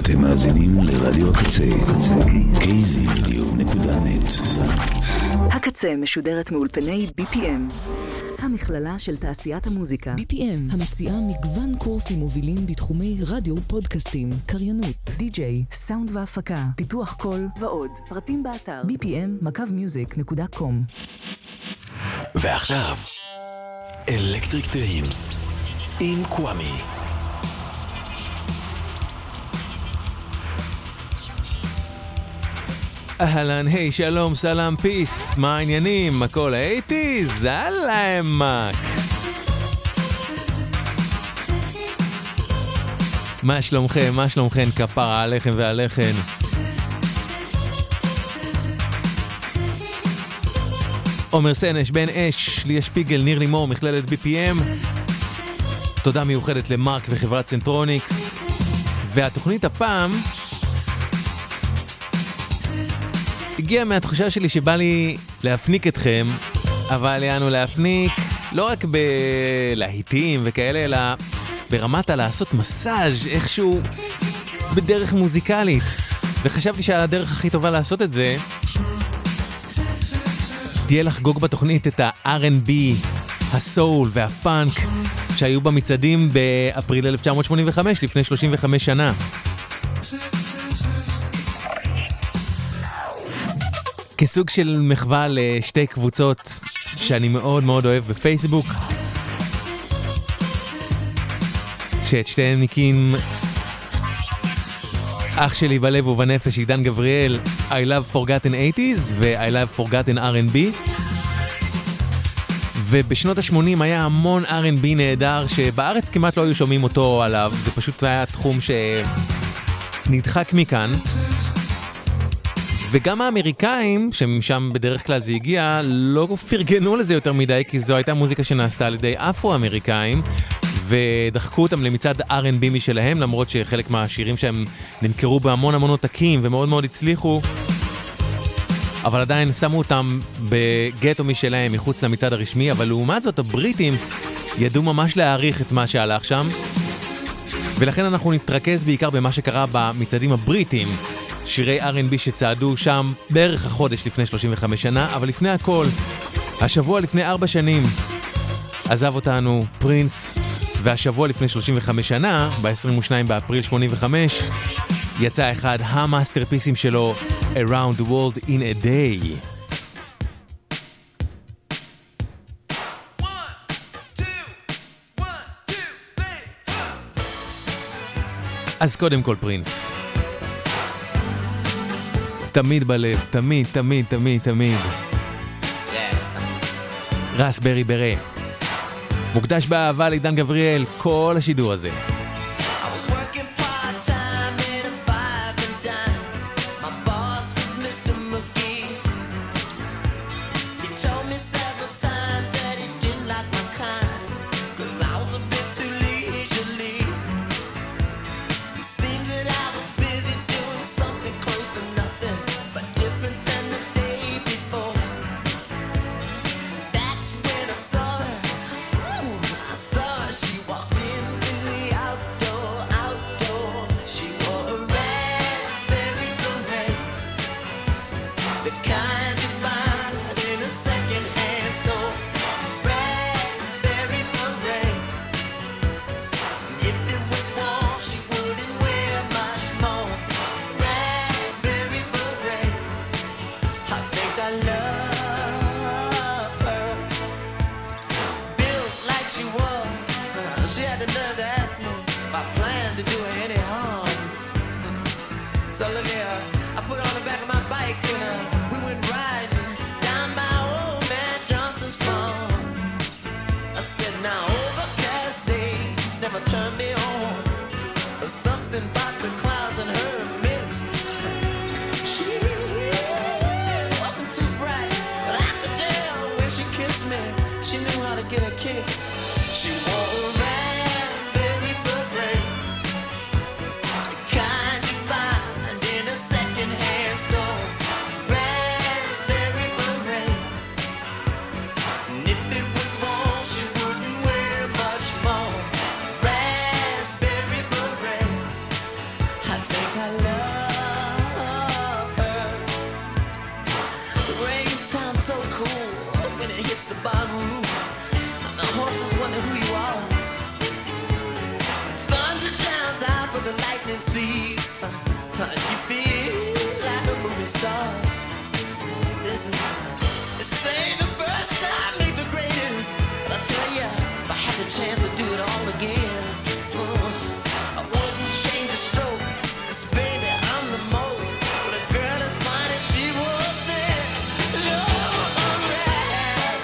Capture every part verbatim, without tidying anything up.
אתם מאזינים לרדיו הקצה, קיי זי רדיו נקודה נט. הקצה משודרת מאולפני בי פי אם, המכללה של תעשיית המוזיקה. בי פי אם, המציעה מגוון קורסים מובילים בתחומי רדיו, פודקאסטים, קריינות, די-ג'יי, סאונד והפקה, פיתוח קול ועוד. פרטים באתר בי פי אם מקו מיוזיק נקודה קום. ועכשיו, אלקטריק דרימס עם קוואמי. אהלן, היי, שלום, סלאם, פיס, מה העניינים? הכל האייטיז? אללה אמק. מה שלומכם? מה שלומכם? כפרה עליכם ועליכם. עומר סנש, בן אש, ליה שפיגל, ניר לימור, מכללת בי פי אם. תודה מיוחדת למרק וחברת סנטרוניקס. והתוכנית הפעם הגיע מהתחושה שלי שבא לי להפניק אתכם, אבל יענו להפניק לא רק בלהיטים וכאלה, אלא ברמת לעשות מסאז' איכשהו בדרך מוזיקלית. וחשבתי שהדרך הכי טובה לעשות את זה תהיה לחגוג בתוכנית את ה-אר אנד בי, הסול והפאנק שהיו במצעדים באפריל אלף תשע מאות שמונים וחמש, לפני שלושים וחמש שנה. כסוג של מחווה לשתי קבוצות שאני מאוד מאוד אוהב בפייסבוק, שאת שתיהן נקים אח שלי בלב ובנפש, עידן גבריאל, I love forgotten eighties ו-I love forgotten אר אנד בי. ובשנות ה-שמונים היה המון אר אנד בי נהדר שבארץ כמעט לא היו שומעים אותו עליו, זה פשוט היה תחום שנדחק מכאן. וגם האמריקאים, שמשם בדרך כלל זה הגיע, לא פרגנו לזה יותר מדי, כי זו הייתה מוזיקה שנעשתה על ידי אפרו-אמריקאים, ודחקו אותם למצעד אר אנד בי משלהם, למרות שחלק מהשירים שהם נמכרו בהמון המון עותקים, ומאוד מאוד הצליחו, אבל עדיין שמו אותם בגטו משלהם, מחוץ למצעד הרשמי. אבל לעומת זאת, הבריטים ידעו ממש להעריך את מה שהלך שם, ולכן אנחנו נתרכז בעיקר במה שקרה במצעדים הבריטים, שירי אר אנד בי שצעדו שם בערך החודש לפני שלושים וחמש שנה. אבל לפני הכל, השבוע לפני ארבע שנים עזב אותנו פרינס, והשבוע לפני שלושים וחמש שנה, ב-עשרים ושניים באפריל שמונים וחמש, יצא אחד המאסטרפיסים שלו, Around the World in a Day. אז קודם כל פרינס, תמיד בלב, תמיד, תמיד, תמיד, תמיד. רס ברי ברי. מוקדש באהבה לעידן גבריאל, כל השידור הזה. She walked into the lightning seeds. You feel like a movie star. Listen, this ain't the first time, ain't the greatest. But I tell ya, if I had the chance to do it all again, uh, I wouldn't change a stroke. 'Cause baby, I'm the most. But a girl as fine as she was there. No, I'm right.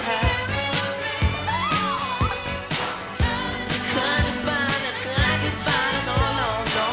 Kind of fine, kind of fine. No, no, no.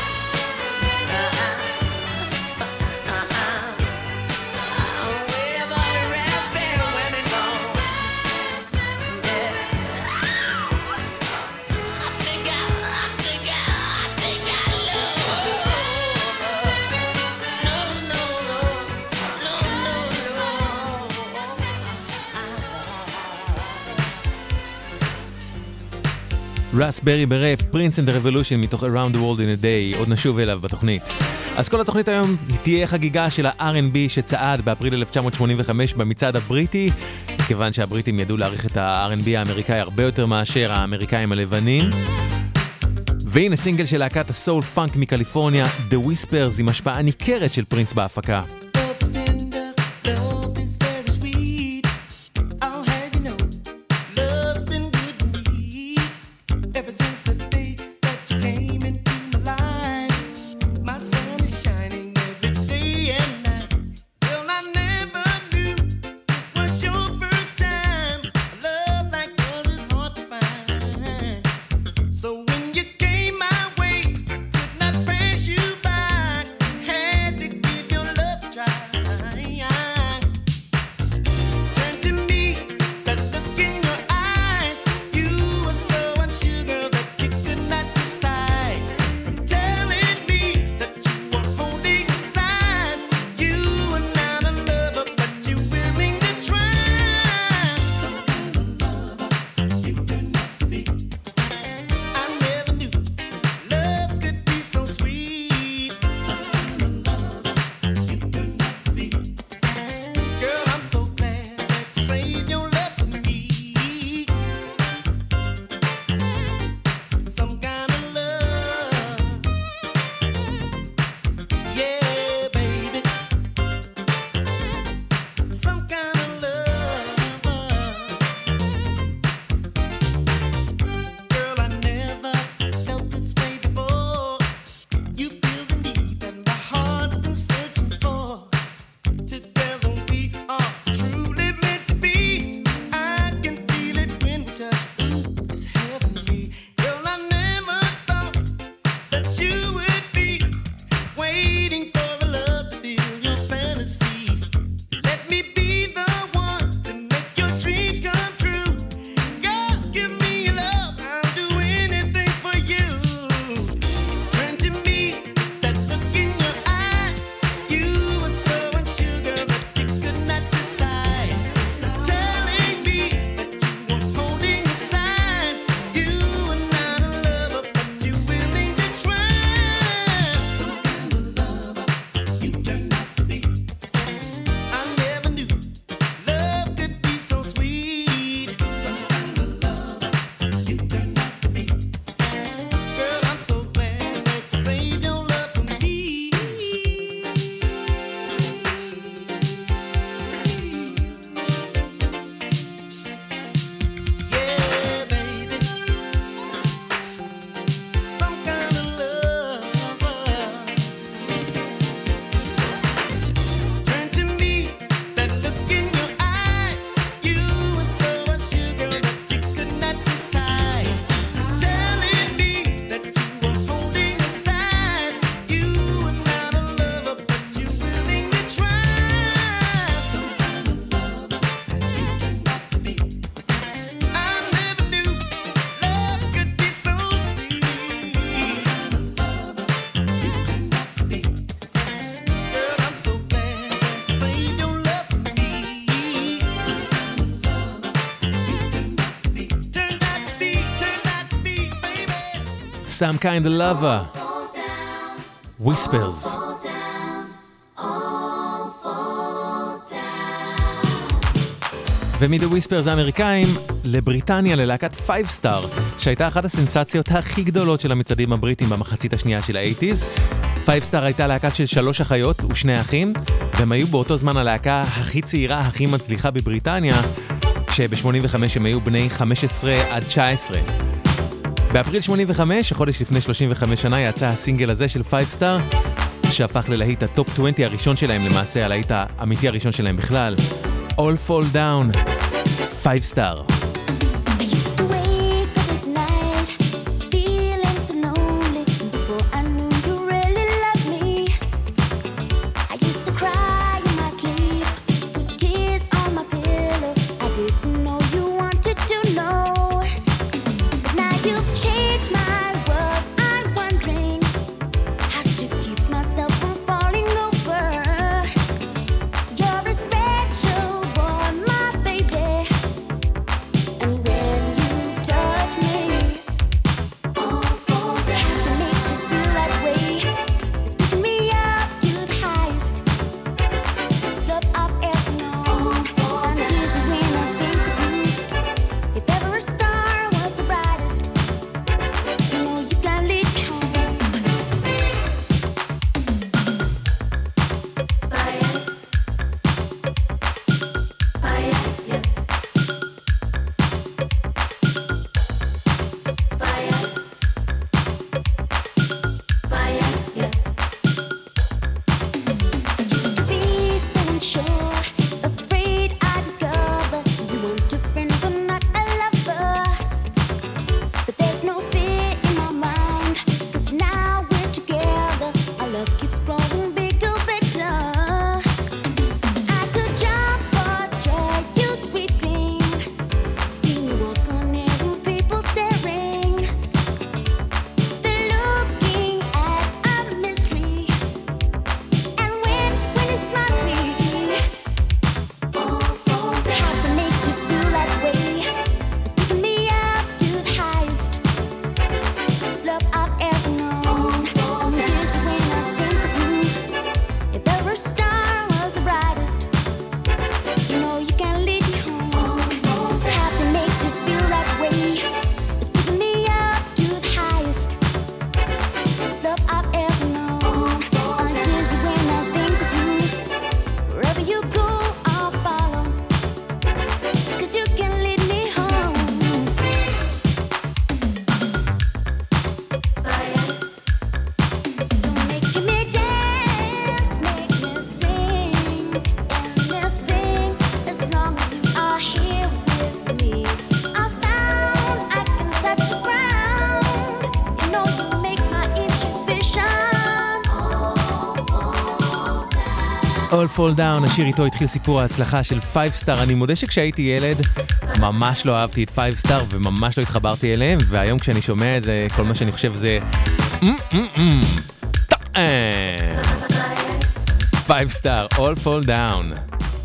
רסברי בראפ, Prince and the Revolution מתוך Around the World in a Day, עוד נשוב אליו בתוכנית. אז כל התוכנית היום תהיה חגיגה של ה-אר אנד בי שצעד באפריל אלף תשע מאות שמונים וחמש במצעד הבריטי, כיוון שהבריטים ידעו להעריך את ה-אר אנד בי האמריקאי הרבה יותר מאשר האמריקאים הלבנים. והנה סינגל של להקת הסול פאנק מקליפורניה, The Whispers, עם השפעה ניכרת של פרינס בהפקה. Some Kind of Lover, Whispers. ומ-The Whispers האמריקאים לבריטניה, ללהקת פייב סטאר, שהייתה אחת הסנסציות הכי גדולות של המצעדים הבריטים במחצית השנייה של ה-שמונים. פייב סטאר הייתה להקת של שלוש אחיות ושני אחים, והם היו באותו זמן הלהקה הכי צעירה, הכי מצליחה בבריטניה, שב-שמונים וחמש הם היו בני חמש עשרה עד תשע עשרה. באפריל שמונים וחמש, החודש לפני שלושים וחמש שנה, יצא הסינגל הזה של פייב סטאר, שהפך ללהיט הטופ עשרים הראשון שלהם, למעשה הלהיט האמיתי הראשון שלהם בכלל. All Fall Down, פייב סטאר. All Fall Down, השיר איתו התחיל סיפור ההצלחה של פייב סטאר. אני מודה שכשהייתי ילד ממש לא אהבתי את פייב סטאר וממש לא התחברתי אליהם, והיום כשאני שומע את זה, כל מה שאני חושב זה פייב סטאר, All Fall Down.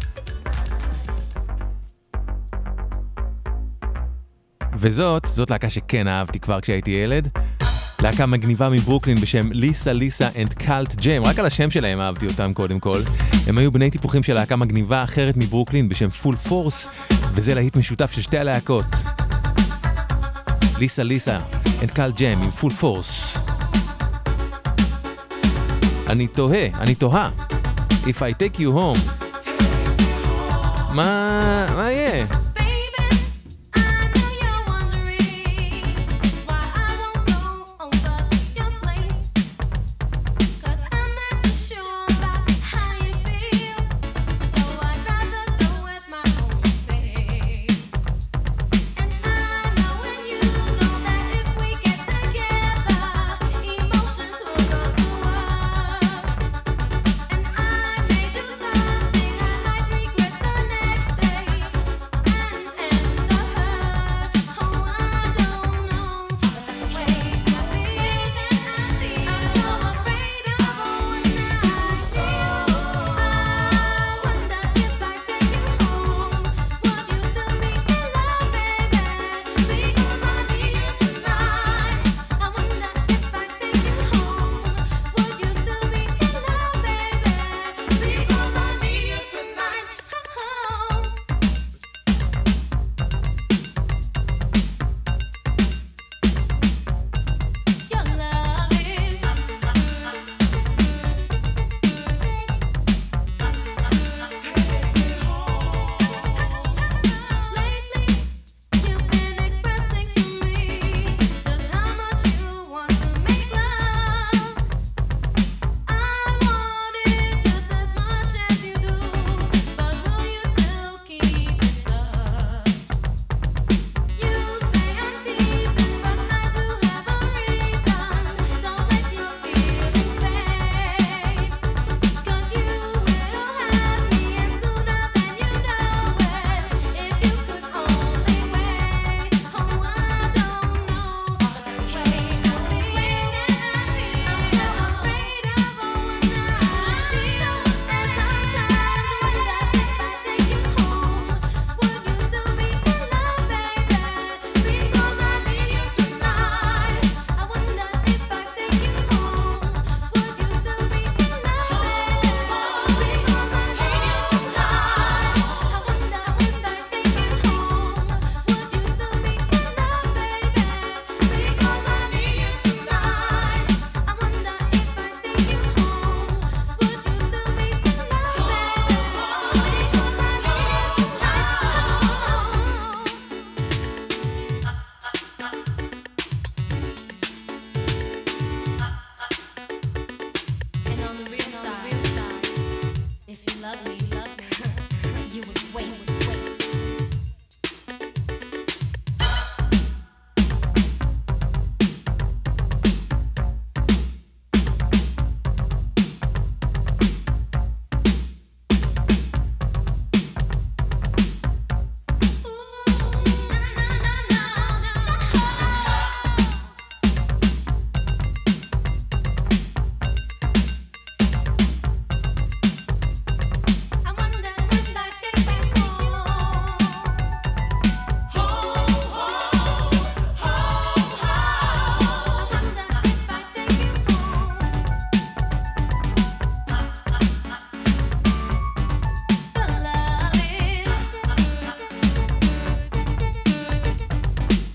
וזאת, זאת להקה שכן אהבתי כבר כשהייתי ילד. להקה מגניבה מברוקלין בשם ליסה ליסה אנד קלט ג'ם, רק על השם שלהם אהבתי אותם קודם כל. הם היו בני טיפוחים של להקה מגניבה אחרת מברוקלין בשם פול פורס, וזה להיט משותף של שתי הלהקות. ליסה ליסה אנד קלט ג'ם עם פול פורס. אני תוהה, אני תוהה, If I take you home, מה, מה יהיה?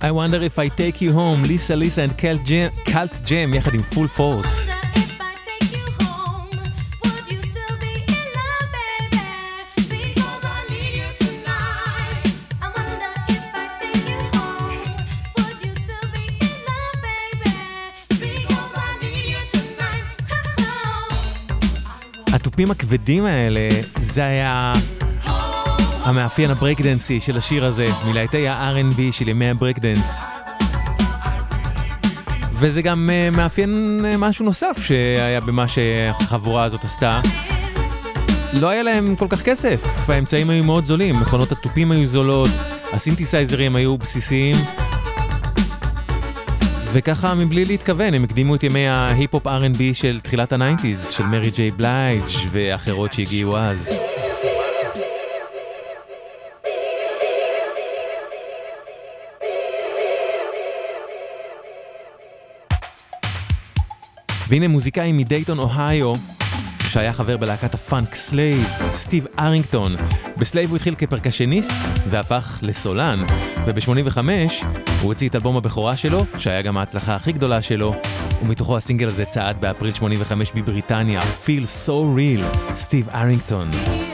I wonder if I take you home, ליסה ליסה and Cult Jam, Cult Jam יחד עם Full Force. התופים הכבדים האלה, זה היה המאפיין הברקדנסי של השיר הזה, מלהיטי ה-אר אנד בי של ימי הברקדנס. וזה גם uh, מאפיין uh, משהו נוסף שהיה במה שהחבורה הזאת עשתה. לא היה להם כל כך כסף, האמצעים היו מאוד זולים, מכונות התופים היו זולות, הסינתסייזרים היו בסיסיים. וככה מבלי להתכוון, הם הקדימו את ימי ההיפ-הופ אר אנד בי של תחילת ה-תשעים של מרי ג'יי בלייג' ואחרות שהגיעו אז. והנה מוזיקאי מדייטון אוהיו, שהיה חבר בלהקת הפאנק סלייב, סטיב ארינגטון. בסלייב הוא התחיל כפרקשניסט והפך לסולן, וב-שמונים וחמש הוא הוציא את אלבום הבכורה שלו, שהיה גם ההצלחה הכי גדולה שלו, ומתוכו הסינגל הזה צעד באפריל שמונים וחמש בבריטניה, Feel So Real, סטיב ארינגטון.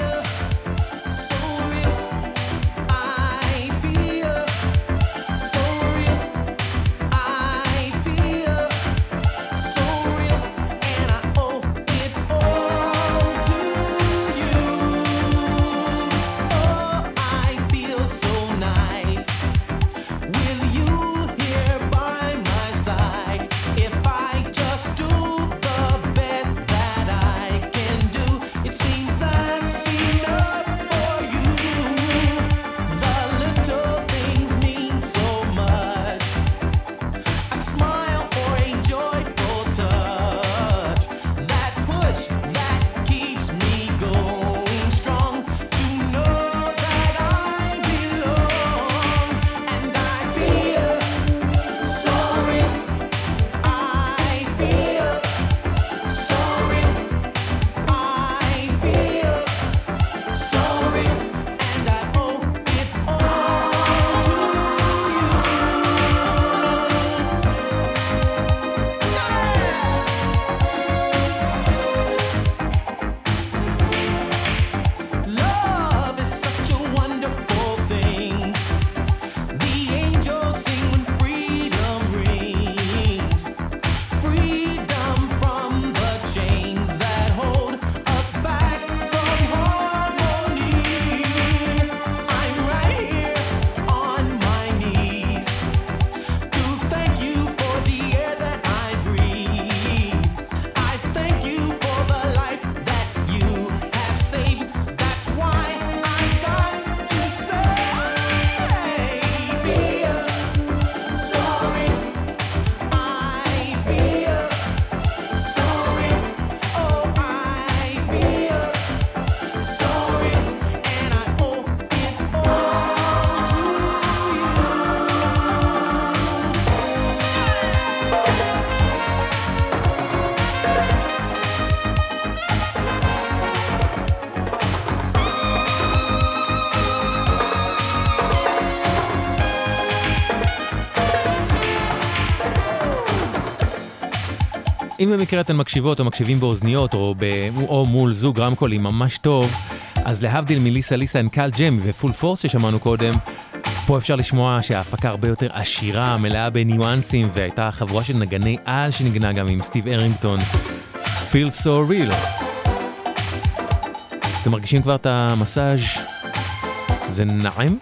אם במקרה אתן מקשיבות או מקשיבים באוזניות או, ב... או מול זוג רמקולים ממש טוב, אז להבדיל מליסה ליסה and Cult Jam ופול פורס ששמענו קודם, פה אפשר לשמוע שההפקה הרבה יותר עשירה, מלאה בניואנסים, והייתה חבורה של נגני על שנגנה גם עם סטיב ארינגטון. Feel So Real. אתם מרגישים כבר את המסאז'? זה נעים?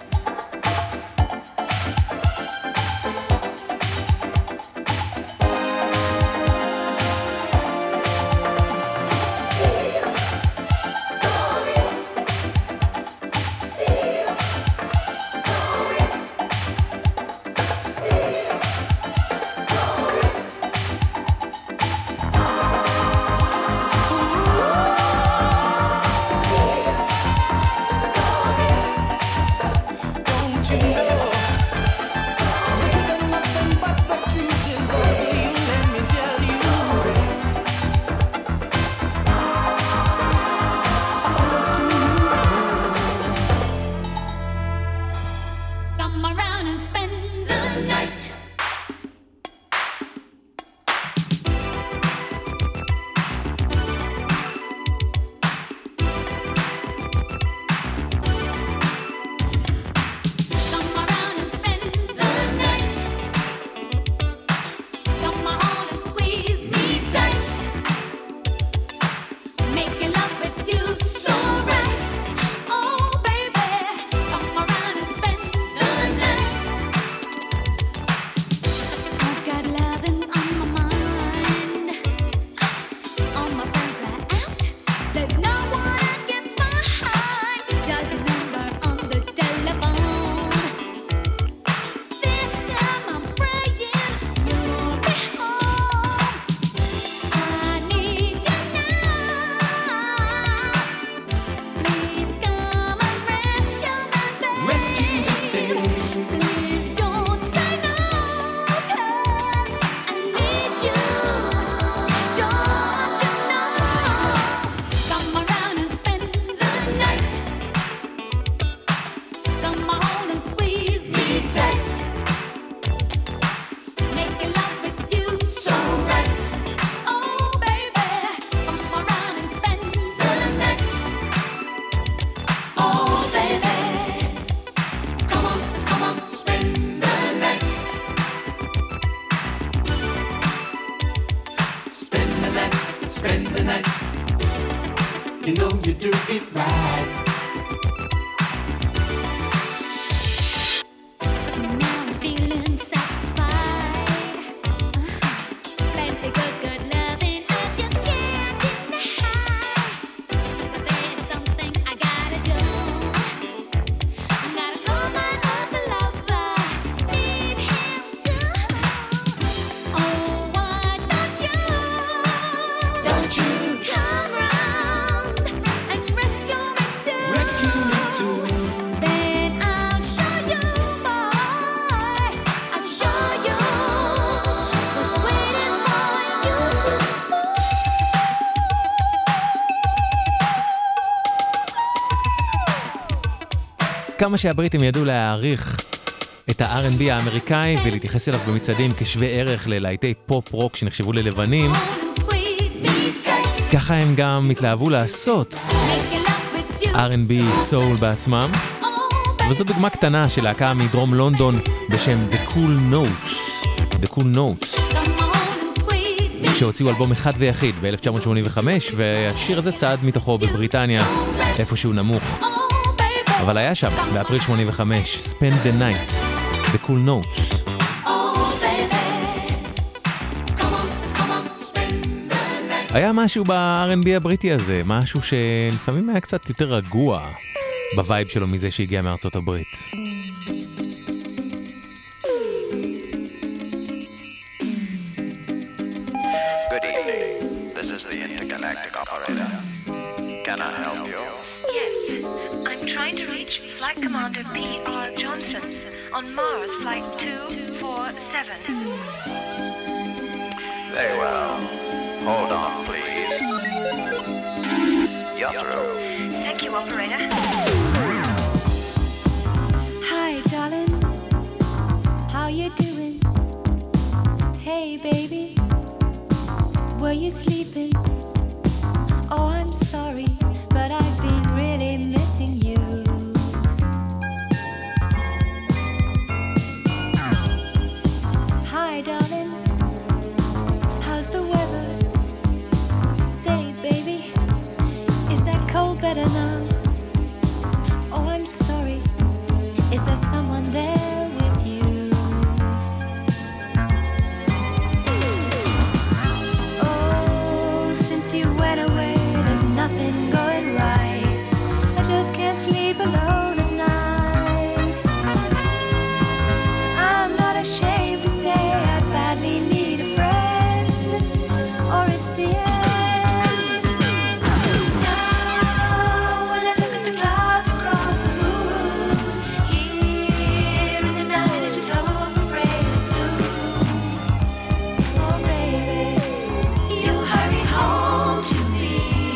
spend the night. You know you do it right. כמה שהבריטים ידעו להעריך את ה-אר אנד בי האמריקאי ולהתייחס אליו במצעדים כשווה ערך ללהיטי פופ רוק שנחשבו ללבנים, ככה הם גם התלהבו לעשות אר אנד בי סול בעצמם. וזו דוגמה קטנה של להקה מדרום לונדון בשם The Cool Notes, The Cool Notes, שהוציאו אלבום אחד ויחיד ב-אלף תשע מאות שמונים וחמש, והשיר הזה צעד מתוכו בבריטניה איפשהו נמוך, אבל היה שם באפריל שמונים וחמש, Spend the Night, The Cool Notes. היה משהו ב-אר אנד בי הבריטי הזה, משהו שלפעמים היה קצת יותר רגוע בווייב שלו מזה שהגיע מארצות הברית. Good evening. This is the Intergalactic Operator. Can I help you? Yes, I'm trying to reach Flight Commander P R Johnson on Mars Flight two four seven. Very well. Hold on, please. You're through. Thank you, operator. Hi, darling. How you doing? Hey, baby. Were you sleeping? Oh, I'm sorry, but I've been really missing you. Hi, darling. How's the weather? Say, baby, is that cold better now? Oh, I'm sorry. Is there someone there with you? Oh, since you went away, there's nothing going right. I just can't sleep alone at night. I'm not ashamed to say I badly need a friend, or it's the end. Now when I look at the clouds across the moon, here in the night I just hope and pray that soon, oh baby, you'll hurry home to me.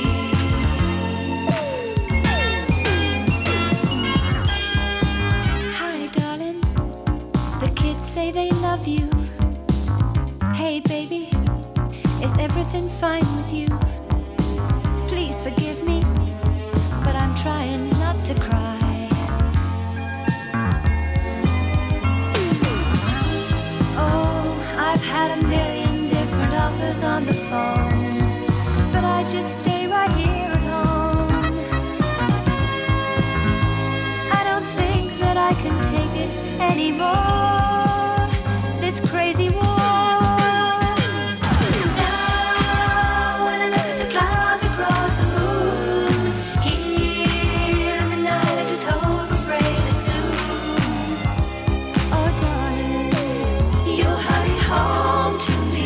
Hi, darling. The kids say they love you. Hey, baby, is everything fine with you? Please forgive me, but I'm trying not to cry. Oh, I've had a million different offers on the phone, but I just stay right here at home. I don't think that I can take it anymore, this crazy war. Now when I look at the clouds across the moon, here in the night I just hope and pray that soon, oh darling, you'll hurry home to me.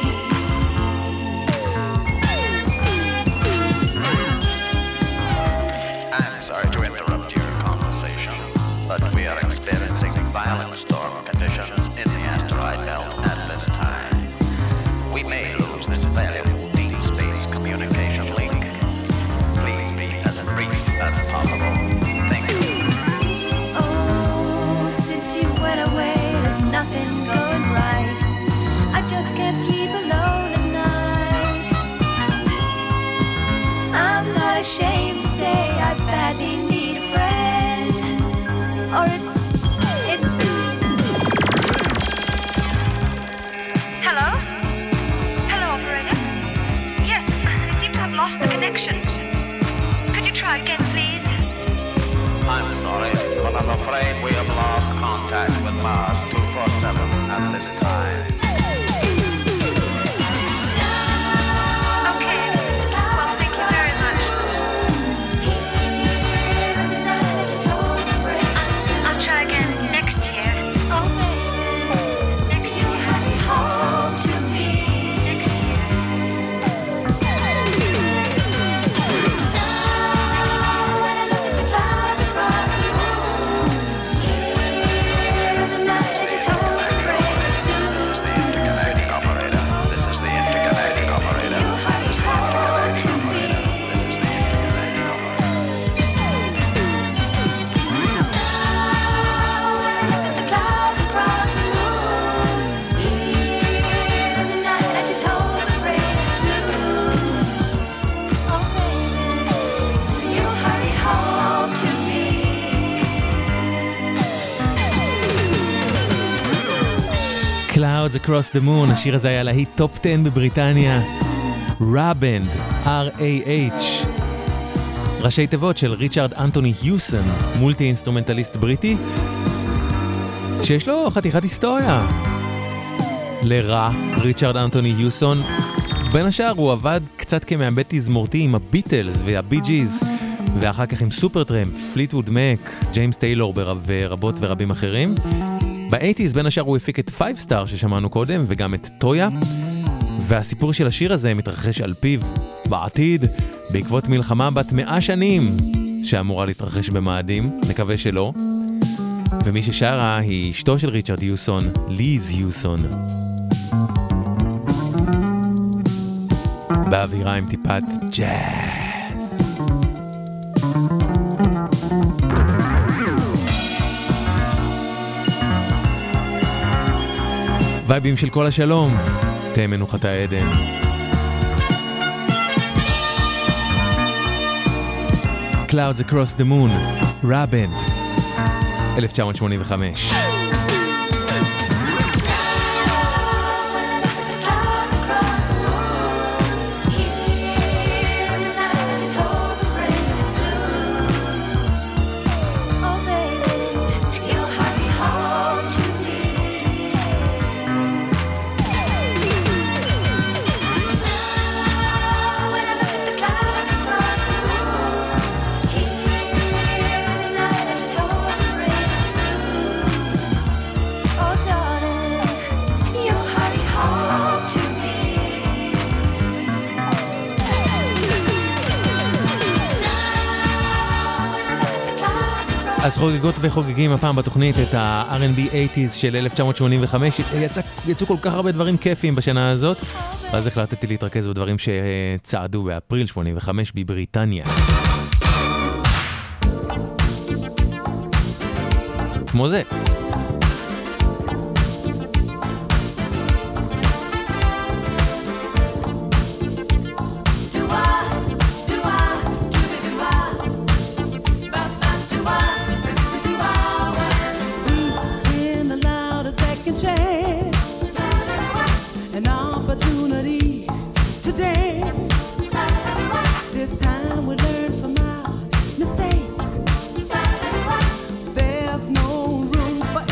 I'm sorry to interrupt your conversation, but we are experiencing violent storm conditions in the asteroid belt at this time. We may lose this valuable deep space communication link. Please be as brief as possible. Thank you. Oh, since you went away, there's nothing going right. I just can't sleep alone at night. I'm not ashamed to say I badly need a friend, or it's, it's... Hello? Hello, operator? Yes, lost the connection. Could you try again, please? I'm sorry, but I'm afraid we have lost contact with Mars two forty-seven at this time. Okay. Well, thank you very much. I'll, I'll try again next year. Next year. Next year. This is the interconnecting operator. This is the interconnecting operator. This is the interconnecting operator. This is the interconnecting operator. Clouds Across the Moon, השיר הזה היה להיט טופ עשר בבריטניה. ראבנד, R-A-H. ראשי תיבות של ריצ'רד אנטוני היוסון, מולטי אינסטרומנטליסט בריטי, שיש לו חתיכת היסטוריה. לרע, ריצ'רד אנטוני היוסון, בין השאר הוא עבד קצת כמעבד תזמורתי עם הביטלס והבי ג'יז, ואחר כך עם סופרטרמפ, פליטווד מק, ג'יימס טיילור ורבות ורבים אחרים. ב-שמונים בין השאר הוא הפיק את פייב סטאר ששמענו קודם, וגם את טויה, והסיפור של השיר הזה מתרחש על פיו בעתיד, בעקבות מלחמה בת מאה שנים, שאמורה להתרחש במאדים, נקווה שלא. ומי ששרה היא אשתו של ריצ'רד היוסון, ליז היוסון. באווירה עם טיפת ג'אז. וייבים של כל השלום, תהיה מנוחת העדן. Clouds Across the Moon, ראבנד, אלף תשע מאות שמונים וחמש. אז חוגגות וחוגגים הפעם בתוכנית את ה-אר אנד בי שמונים של אלף תשע מאות שמונים וחמש. יצא, יצאו כל כך הרבה דברים כיפים בשנה הזאת, ואז החלטתי להתרכז בדברים שצעדו באפריל שמונים וחמש בבריטניה. כמו זה. There's no room for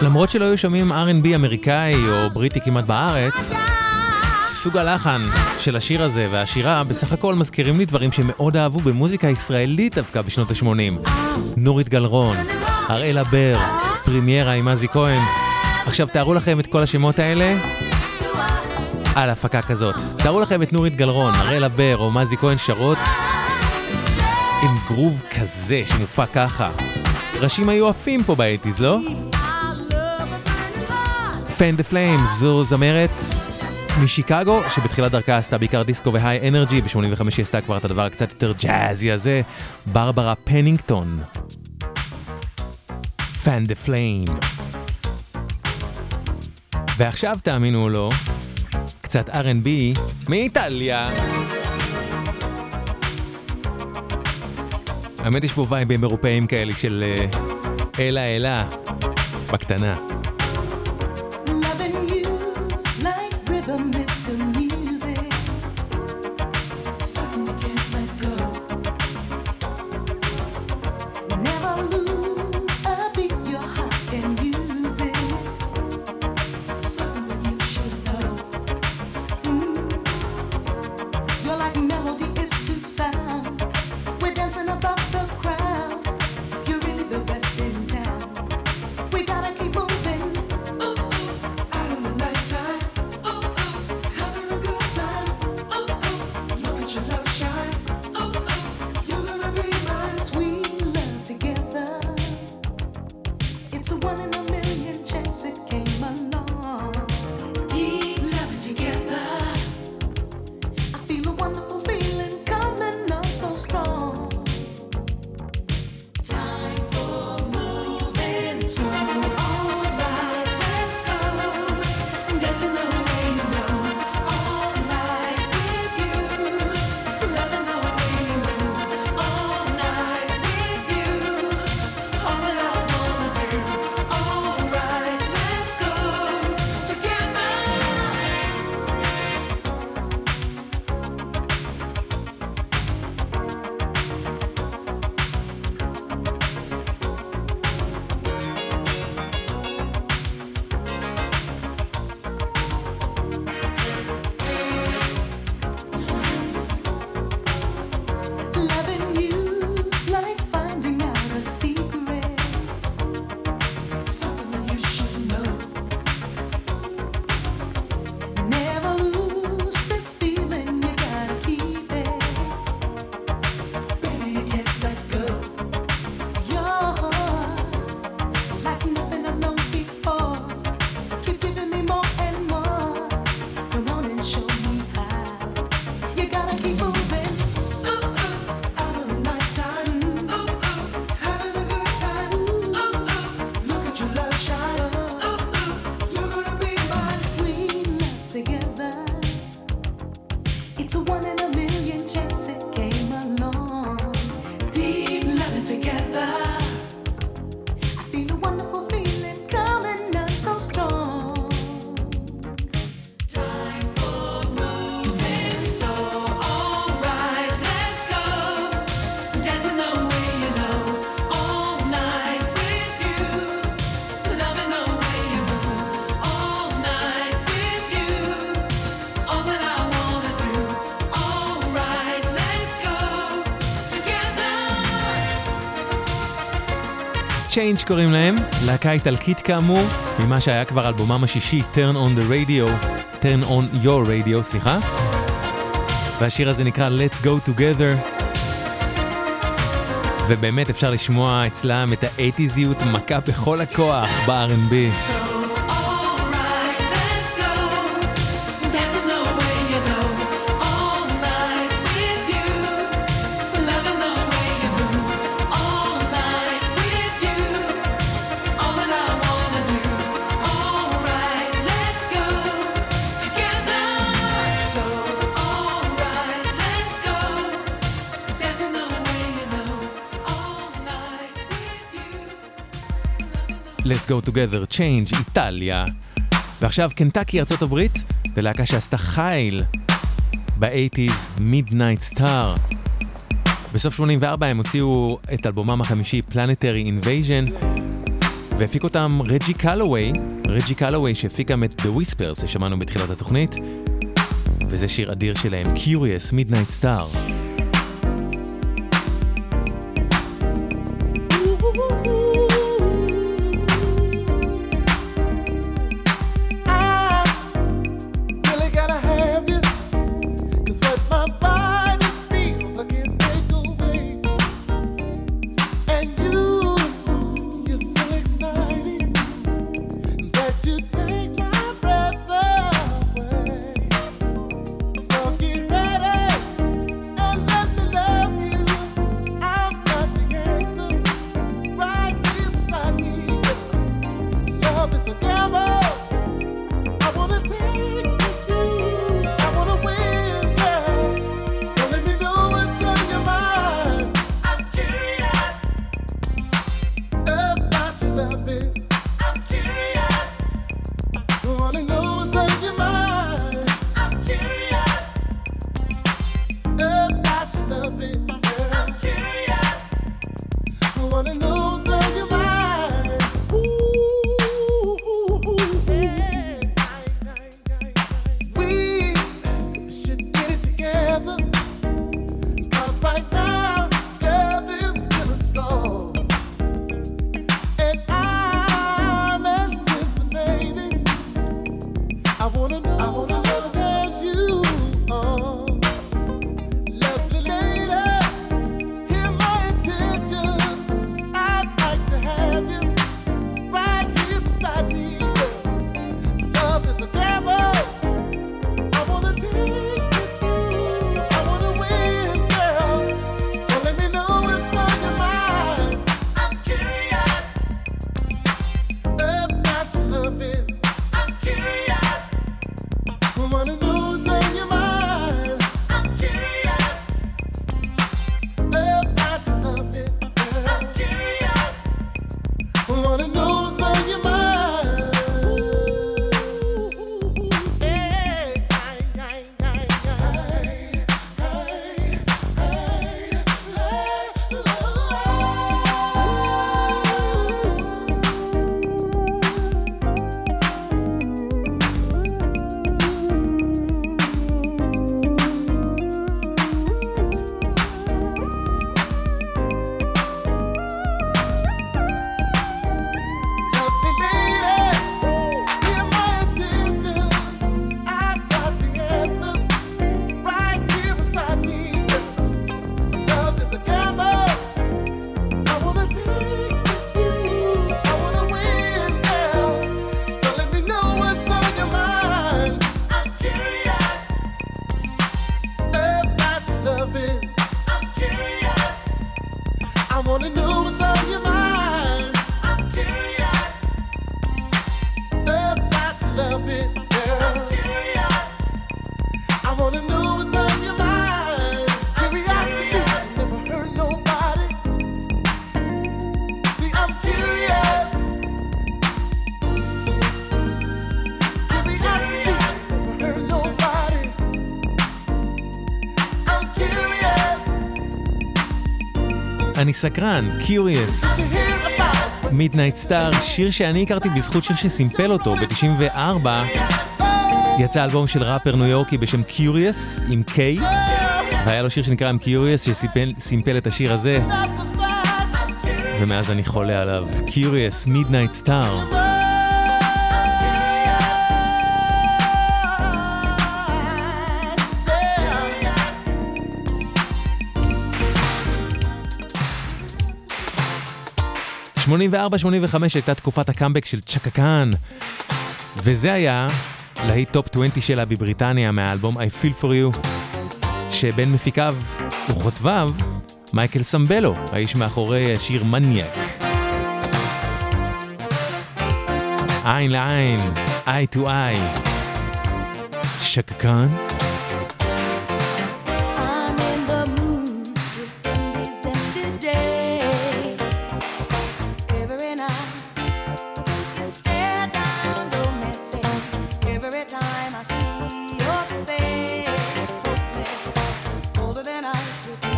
למרות שלא היו שומעים אר אנד בי אמריקאי או בריטי כמעט בארץ, סוג הלחן של השיר הזה והשירה בסך הכל מזכירים לי דברים שמאוד אהבו במוזיקה ישראלית דווקא בשנות ה-שמונים. נורית גלרון, הראל הבר, פרימיירה עם עזי כהן. עכשיו תארו לכם את כל השמות האלה על הפקה כזאת. תארו לכם את נורית גלרון, הראל הבר או עזי כהן שרות עם גרוב כזה שמופק ככה. ראשים היו עפים פה באייטיז, לא? Fan the Flames, זו זמרת משיקגו, שבתחילת דרכה עשתה בעיקר דיסקו והיי אנרג'י, ב-שמונים וחמש היא עשתה כבר את הדבר הקצת יותר ג'אזי הזה, ברברה פנינגטון. Fan the Flame. ועכשיו תאמינו או לא, קצת אר אנד בי מאיטליה. האמת יש בו וייבים אירופאים כאלה של אלה אלה בקטנה. Change קוראים להם, להקה איטלקית כאמור, ממה שהיה כבר אלבומם השישי, Turn on the Radio, Turn on your radio, סליחה. והשיר הזה נקרא Let's Go Together. ובאמת אפשר לשמוע אצלם את האייטיזיות מכה בכל הכוח ב-אר אנד בי. Let's Go Together, Change, איטליה. ועכשיו קנטקי, ארצות הברית, ולהקה שעשתה חייל ב-אייטיז, Midnight Star. בסוף שמונים וארבע הם הוציאו את אלבומם החמישי, Planetary Invasion, והפיק אותם רג'י קלווי, רג'י קלווי שהפיק גם את The Whispers ששמענו בתחילת התוכנית, וזה שיר אדיר שלהם, Curious, Midnight Star. אני סקרן, Curious, Midnight Star, שיר שאני הכרתי בזכות שיר שסימפל אותו ב-תשעים וארבע. יצא אלבום של ראפר ניו יורקי בשם Curious עם K, והיה לו שיר שנקרא עם Curious שסימפל את השיר הזה, ומאז אני חולה עליו. Curious, Midnight Star. שמונים וארבע שמונים וחמש הייתה תקופת הקאמבק של צ'קה קאן, וזה היה להיט טופ עשרים שלה בבריטניה מהאלבום I Feel For You, שבין מפיקיו וכותביו מייקל סמבלו, האיש מאחורי השיר מניאק. עין לעין, eye to eye, צ'קה קאן.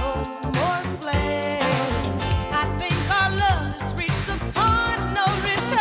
Reach the point of no return.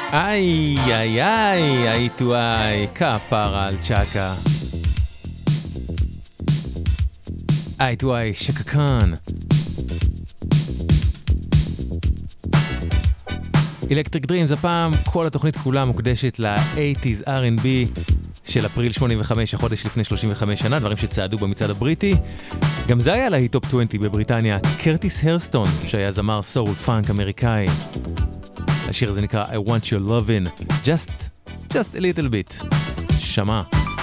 איי, איי, איי, הייתו איי, כפרה על צ'קה. הייתו איי, שקקן. אלקטריק דרימס, הפעם כל התוכנית כולה מוקדשת ל-שמונים אר אנד בי של אפריל שמונים וחמש, החודש לפני שלושים וחמש שנה, דברים שצעדו במצעד הבריטי. גם זה היה להיט טופ עשרים בבריטניה, קרטיס הרסטון, שהיה זמר סול פאנק אמריקאי. השיר הזה נקרא I Want Your Lovin', just, just a little bit. שמע.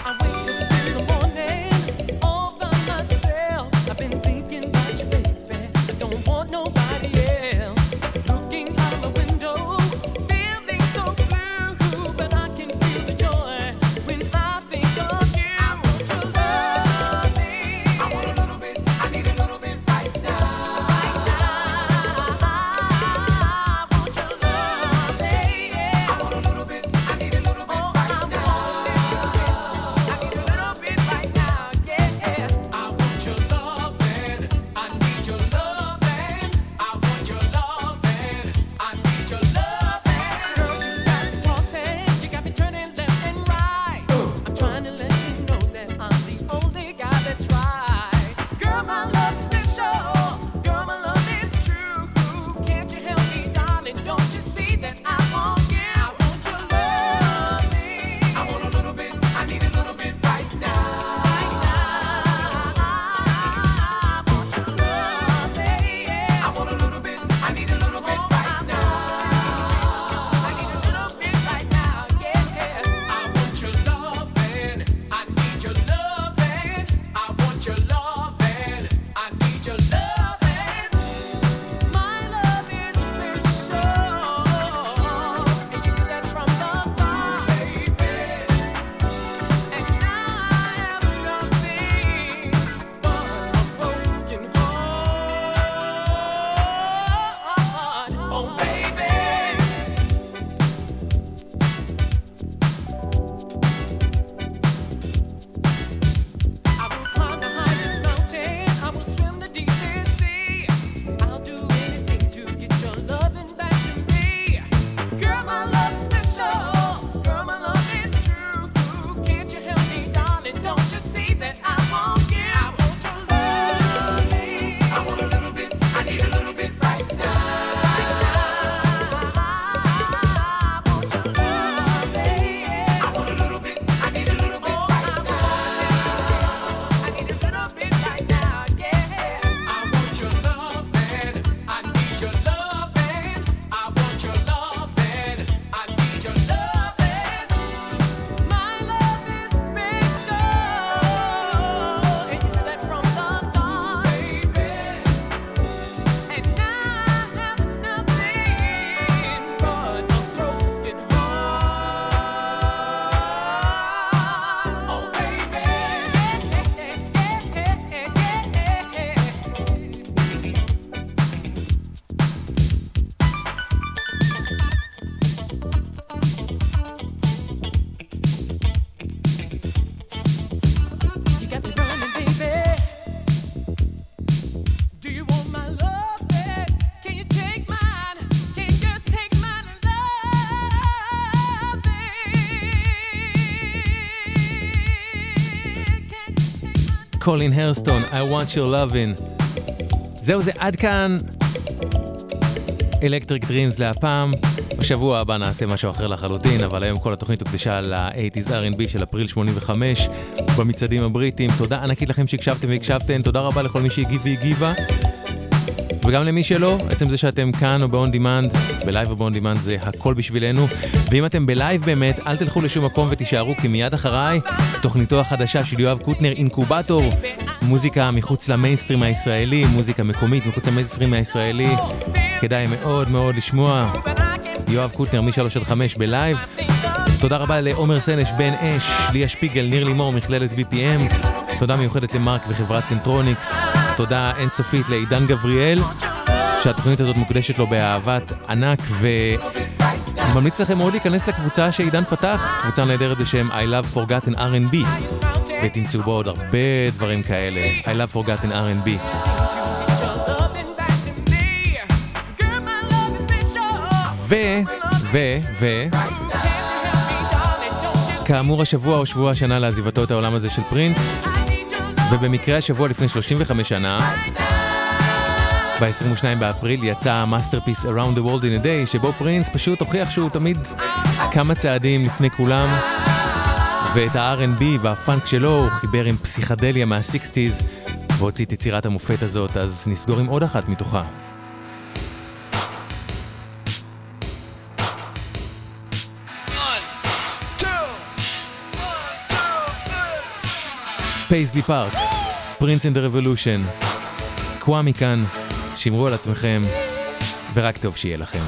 קולין הרסטון, I want your lovin'. זהו זה, עד כאן אלקטריק דרימס להפעם. בשבוע הבא נעשה משהו אחר לחלוטין, אבל היום כל התוכנית הוקדשה ל-שמונים אר אנד בי של אפריל שמונים וחמש במצעדים הבריטים. תודה ענקית לכם שהקשבתם והקשבתם, תודה רבה לכל מי שהגיב והגיבה, וגם למי שלא, עצם זה שאתם כאן או ב-on demand, בלייב או ב-on demand זה הכל בשבילנו. ואם אתם בלייב באמת, אל תלכו לשום מקום ותישארו, כי מיד אחריי תוכניתו החדשה של יואב קוטנר, אינקובטור, מוזיקה מחוץ למיינסטרים הישראלי, מוזיקה מקומית מחוץ למיינסטרים הישראלי. כדאי מאוד מאוד לשמוע. יואב קוטנר מ-שלוש עד חמש בלייב. תודה רבה לעומר סנש, בן אש, ליה שפיגל, ניר לימור, מכללת בי פי אם. תודה מיוחדת למרק וחברת סנטרוניקס. תודה אינסופית לעידן גבריאל, שהתוכנית הזאת מוקדשת לו באהבת ענק, וממליץ לכם מאוד להיכנס לקבוצה שעידן פתח, קבוצה נהדרת בשם I Love Forgotten אר אנד בי, ותמצאו בו עוד הרבה דברים כאלה. I Love Forgotten אר אנד בי. ו... ו... ו... כאמור השבוע או שבוע השנה לעזיבתו את העולם הזה של פרינס, ובמקרה השבוע לפני שלושים וחמש שנה, ב-עשרים ושניים באפריל יצא המאסטרפיס Around the World in a Day, שבו פרינס פשוט הוכיח שהוא תמיד כמה צעדים לפני כולם, ואת ה-אר אנד בי והפאנק שלו הוא חיבר עם פסיכדליה מה-סיקסטיז, והוציא את יצירת המופת הזאת, אז נסגור עם עוד אחת מתוכה. פייסלי פארק, פרינס אנד רבולושן, קוואמי כאן, שמרו על עצמכם, ורק טוב שיהיה לכם.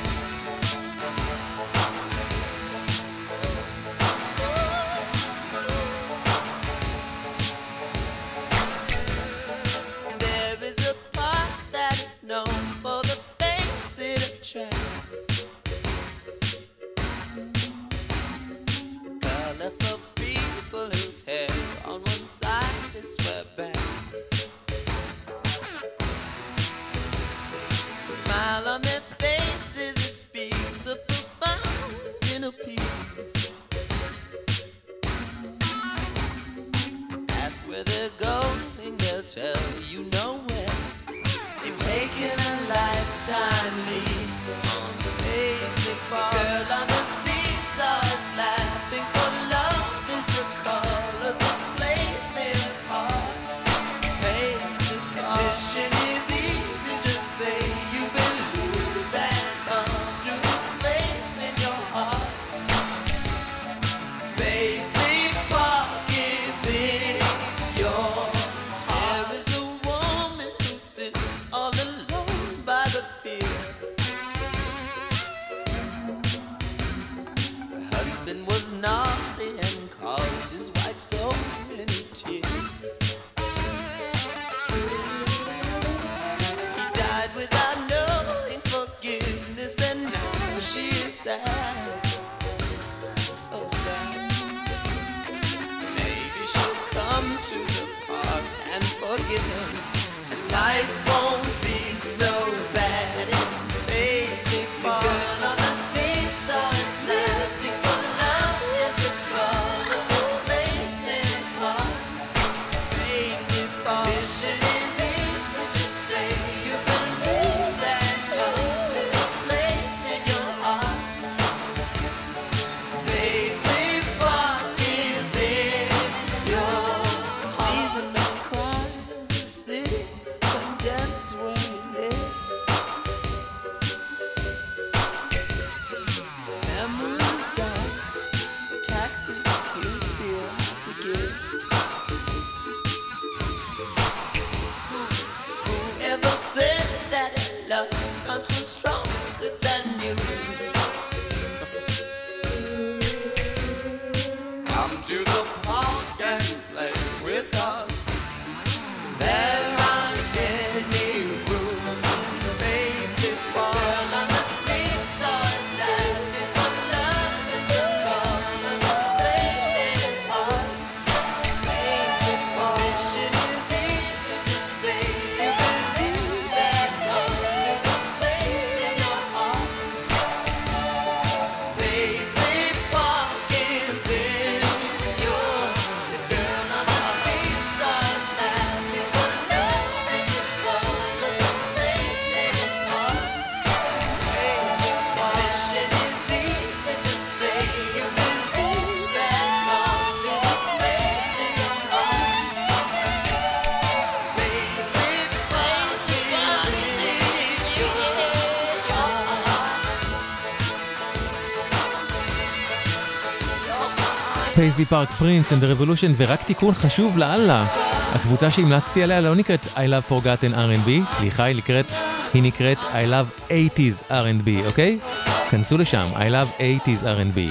פייסלי פארק, פרינס אנד רבולושן, ורק תיקון חשוב לאללה, הקבוצה שהמלצתי עליה לא נקראת I Love Forgotten אר אנד בי, סליחה, היא נקראת, היא נקראת I Love eighties אר אנד בי, אוקיי? כנסו לשם, I Love eighties אר אנד בי.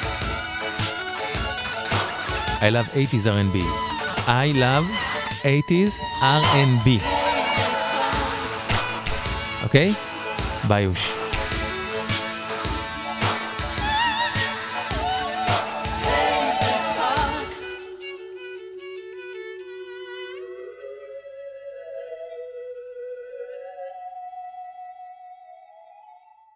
I Love eighties אר אנד בי. I Love eighties אר אנד בי. אוקיי? ביי יוש.